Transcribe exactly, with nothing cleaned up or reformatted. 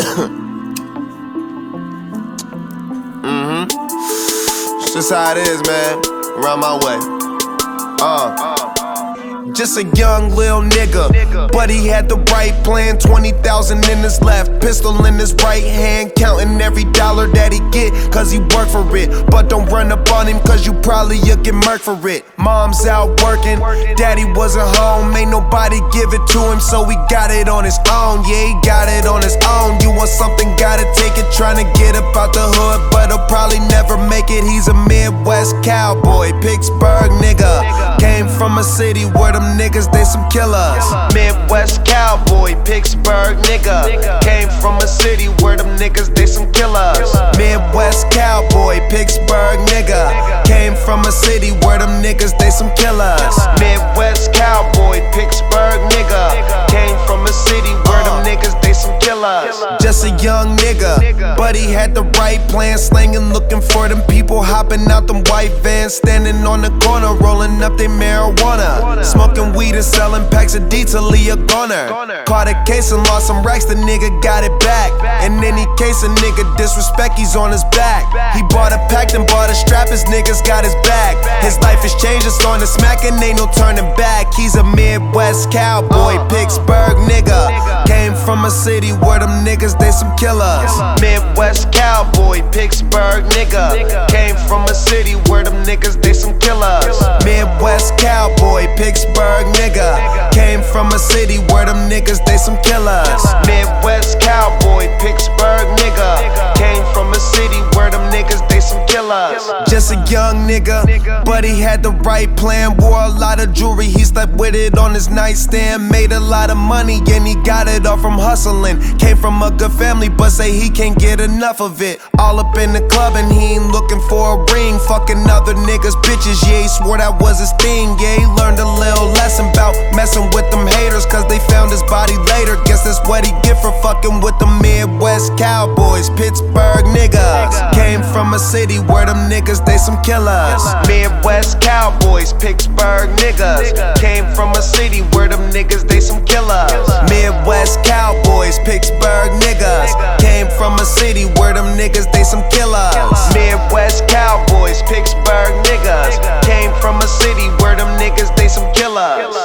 Mm-hmm. It's just how it is, man. Around my way. Uh. Just a young lil nigga, but he had the right plan. Twenty thousand in his left, pistol in his right hand, counting every dollar that he get, cause he worked for it. But don't run up on him, cause you probably you'll get murked for it. Mom's out working, daddy wasn't home, ain't nobody give it to him, so he got it on his own. Yeah, he got it on his own. You want something, gotta take it. Trying to get up out the hood, but he'll probably never make it. He's a Midwest cowboy, Pittsburgh nigga. Came from a city where them niggas, they some killers. Midwest cowboy, Pittsburgh nigga. Came from a city where them niggas, they some killers. Midwest cowboy, Pittsburgh nigga. Came from a city where them niggas, they some killers. Midwest cowboy, Pittsburgh nigga. Came from a city where them niggas, they some killers. Just a young nigga, but he had the right plan. Slanging, looking for them people, hopping out them white vans. Standing on the corner, rolling up their marijuana. Smoking weed and selling packs of D till he a goner. Caught a case and lost some racks, the nigga got it back. In any case, a nigga disrespect, he's on his back. He bought a pack, then bought a strap, his niggas got his back. His life is changed, it's on the smack and ain't no turning back. He's a Midwest cowboy, Pittsburgh nigga. Came from a city where them niggas, they some killers. Midwest cowboy, Pittsburgh nigga. Came from a city where them niggas, they some killers. Midwest cowboy, Pittsburgh nigga. Came from a city where them niggas, they some killers. Midwest cowboy, Pittsburgh nigga. Came from a city where them niggas, they some killers. Just a young nigga, but he had the right plan. Wore a lot of jewelry, he slept with it on his nightstand. Made a lot of money and he got it all from hustling. Came from a good family, but say he can't get enough of it. All up in the club and he ain't looking for a ring. Fucking other niggas, bitches, yeah, he swore that was his thing. Yeah, he learned a little lesson about messing with them haters, cause they found his body later. Guess that's what he get for fucking with the Midwest cowboys, Pittsburgh niggas. Came from a city where them niggas, they some killers. Midwest cowboys, Pittsburgh niggas. Came from a city where them niggas, they some killers. Midwest cowboys, Pittsburgh niggas. Came from a city where them niggas, they some killers. Midwest cowboys, Pittsburgh niggas. Came from a city where them niggas, they some killers.